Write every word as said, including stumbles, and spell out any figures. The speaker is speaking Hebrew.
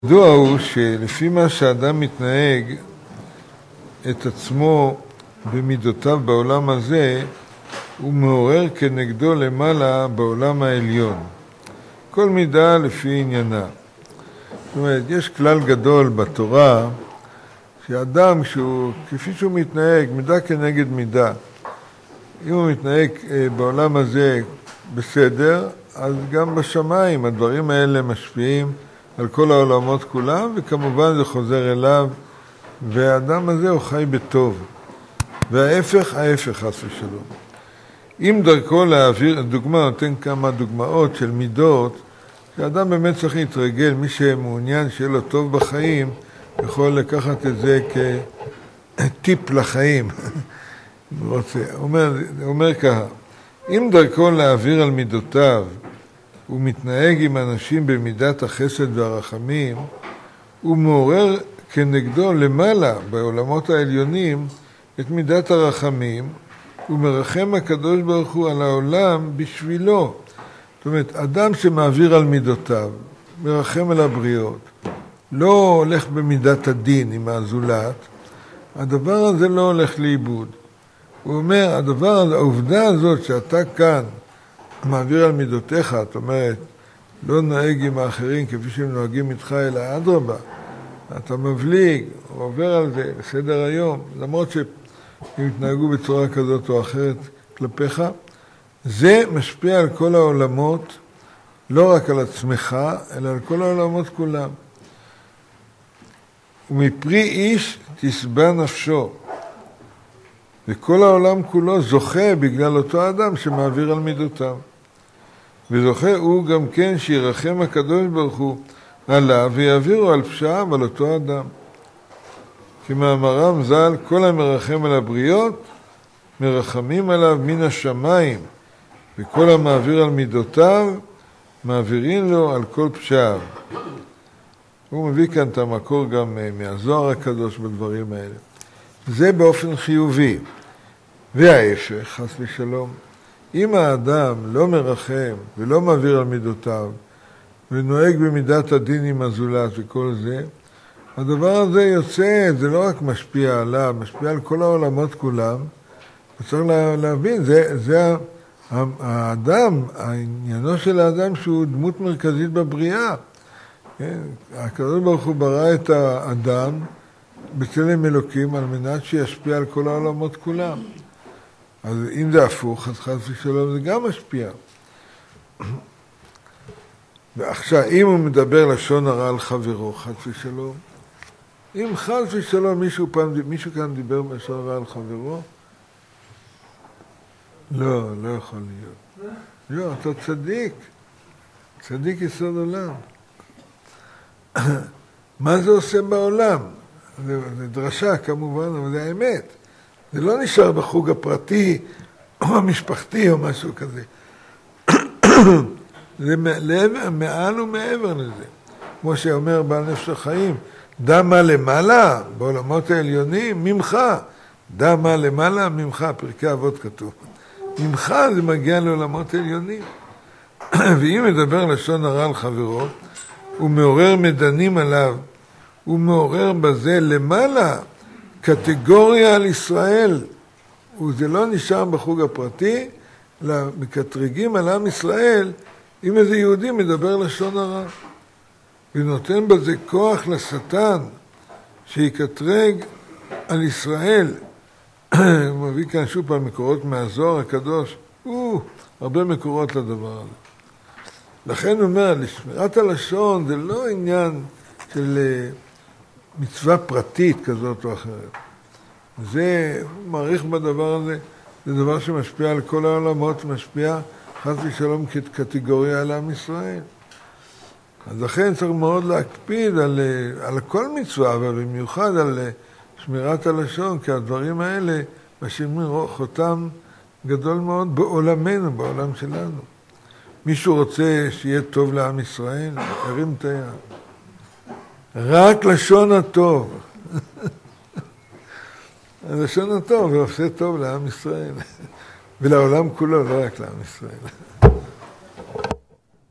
ידוע הוא שלפי מה שאדם מתנהג את עצמו במידותיו בעולם הזה, הוא מעורר כנגדו למעלה בעולם העליון. כל מידה לפי עניינה. זאת אומרת, יש כלל גדול בתורה, שאדם שהוא, כפי שהוא מתנהג, מידה כנגד מידה. אם הוא מתנהג בעולם הזה בסדר, אז גם בשמיים הדברים האלה משפיעים על כל העולמות כולם, וכמובן זה חוזר אליו, והאדם הזה הוא חי בטוב. וההפך, ההפך, חס ושלום. אם דרכו להעביר, דוגמה, נותן כמה דוגמאות של מידות, שאדם באמת צריך להתרגל, מי שמעוניין שיהיה לו טוב בחיים, יכול לקחת את זה כטיפ לחיים. הוא אומר, אומר ככה, אם דרכו להעביר על מידותיו, הוא מתנהג עם אנשים במידת החסד והרחמים, הוא מעורר כנגדו למעלה בעולמות העליונים את מידת הרחמים, ומרחם הקדוש ברוך הוא על העולם בשבילו. זאת אומרת, אדם שמעביר על מידותיו, מרחם על הבריות, לא הולך במידת הדין עם הזולת, הדבר הזה לא הולך לאיבוד. הוא אומר, הדבר הזה, העובדה הזאת שאתה כאן מעביר על מידותיך, זאת אומרת, לא נהג עם האחרים כפי שהם נוהגים איתך, אלא אדרבה. אתה מבליג, הוא עובר על זה בסדר היום, למרות שהם התנהגו בצורה כזאת או אחרת כלפיך. זה משפיע על כל העולמות, לא רק על עצמך, אלא על כל העולמות כולם. ומפרי איש תשבע נפשו. וכל העולם כולו זוכה בגלל אותו אדם שמעביר על מידותיו. וזוכה הוא גם כן שירחם הקדוש ברוך הוא עליו ויעבירו על פשעיו על אותו אדם. כמאמרם ז"ל, כל המרחם על הבריות מרחמים עליו מן השמיים, וכל המעביר על מידותיו מעבירים לו על כל פשעיו. הוא מביא כאן את המקור גם מהזוהר הקדוש בדברים האלה. זה באופן חיובי. וההפך, חס ושלום, אם האדם לא מרחם ולא מעביר על מידותיו, ונוהג במידת הדין עם הזולת וכל זה, הדבר הזה יוצא, זה לא רק משפיע עליו, משפיע על כל העולמות כולם, וצריך להבין, זה, זה האדם, העניינו של האדם שהוא דמות מרכזית בבריאה. כן? הקדוש ברוך הוא ברא את האדם בצלם אלוקים על מנת שישפיע על כל העולמות כולם. אז אם זה הפוך, אז חס ושלום זה גם משפיע. ועכשיו, אם הוא מדבר לשון הרע על חברו, חס ושלום, אם חס ושלום מישהו, פעם, מישהו כאן דיבר לשון הרע על חברו, לא, לא יכול להיות. לא, אתה צדיק. צדיק יסוד עולם. מה זה עושה בעולם? זה, זה דרשה כמובן, אבל זה האמת. זה לא נשאר בחוג הפרטי או המשפחתי או משהו כזה. זה מעל ומעבר לזה. כמו שאומר בעל נפש החיים, דע מה למעלה בעולמות העליונים, ממך. דע מה למעלה, ממך. פרקי אבות כתוב. ממך זה מגיע לעולמות העליונים. ואם מדבר לשון הרע על חברו, הוא מעורר מדנים עליו, הוא מעורר בזה למעלה קטגוריה על ישראל. וזה לא נשאר בחוג הפרטי, אלא מקטרגים על עם ישראל, אם איזה יהודי מדבר לשון הרע. ונותן בזה כוח לשטן, שיקטרג על ישראל. הוא מביא כאן שוב פעם מקורות מהזוהר הקדוש. או, הרבה מקורות לדבר הזה. לכן הוא אומר, לשמירת הלשון זה לא עניין של מצווה פרטית כזאת או אחרת. זה, הוא מעריך בדבר הזה, זה דבר שמשפיע על כל העולמות, משפיע חס ושלום כקטגוריה על עם ישראל. אז לכן צריך מאוד להקפיד על, על כל מצווה, אבל במיוחד על שמירת הלשון, כי הדברים האלה משאירים חותם גדול מאוד בעולמנו, בעולם שלנו. מישהו רוצה שיהיה טוב לעם ישראל? הרים את היד. רק לשון הטוב. לשון הטוב, ועושה טוב לעם ישראל. ולעולם כולו, לא רק לעם ישראל.